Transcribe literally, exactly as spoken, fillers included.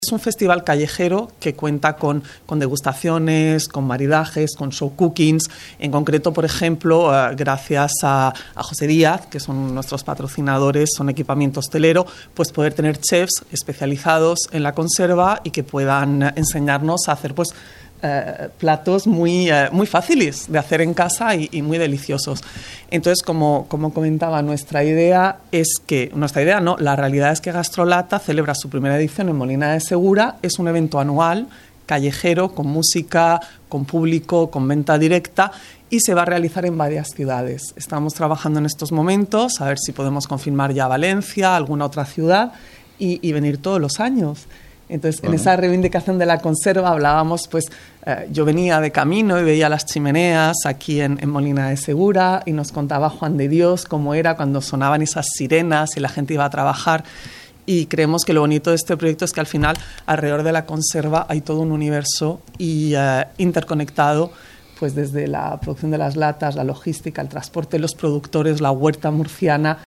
Es un festival callejero que cuenta con, con degustaciones, con maridajes, con show cookings. En concreto, por ejemplo, eh, gracias a, a José Díaz, que son nuestros patrocinadores, son equipamiento hostelero, pues poder tener chefs especializados en la conserva y que puedan enseñarnos a hacer pues Eh, platos muy, eh, muy fáciles de hacer en casa y, y muy deliciosos. Entonces, como, como comentaba, nuestra idea es que, nuestra idea no, la realidad es que Gastrolata celebra su primera edición en Molina de Segura. Es un evento anual, callejero, con música, con público, con venta directa, y se va a realizar en varias ciudades. Estamos trabajando en estos momentos a ver si podemos confirmar ya Valencia, alguna otra ciudad, y, y venir todos los años. Entonces, bueno, en esa reivindicación de la conserva hablábamos, pues eh, yo venía de camino y veía las chimeneas aquí en, en Molina de Segura y nos contaba Juan de Dios cómo era cuando sonaban esas sirenas y la gente iba a trabajar. Y creemos que lo bonito de este proyecto es que al final, alrededor de la conserva, hay todo un universo y, eh, interconectado, pues desde la producción de las latas, la logística, el transporte, los productores, la huerta murciana.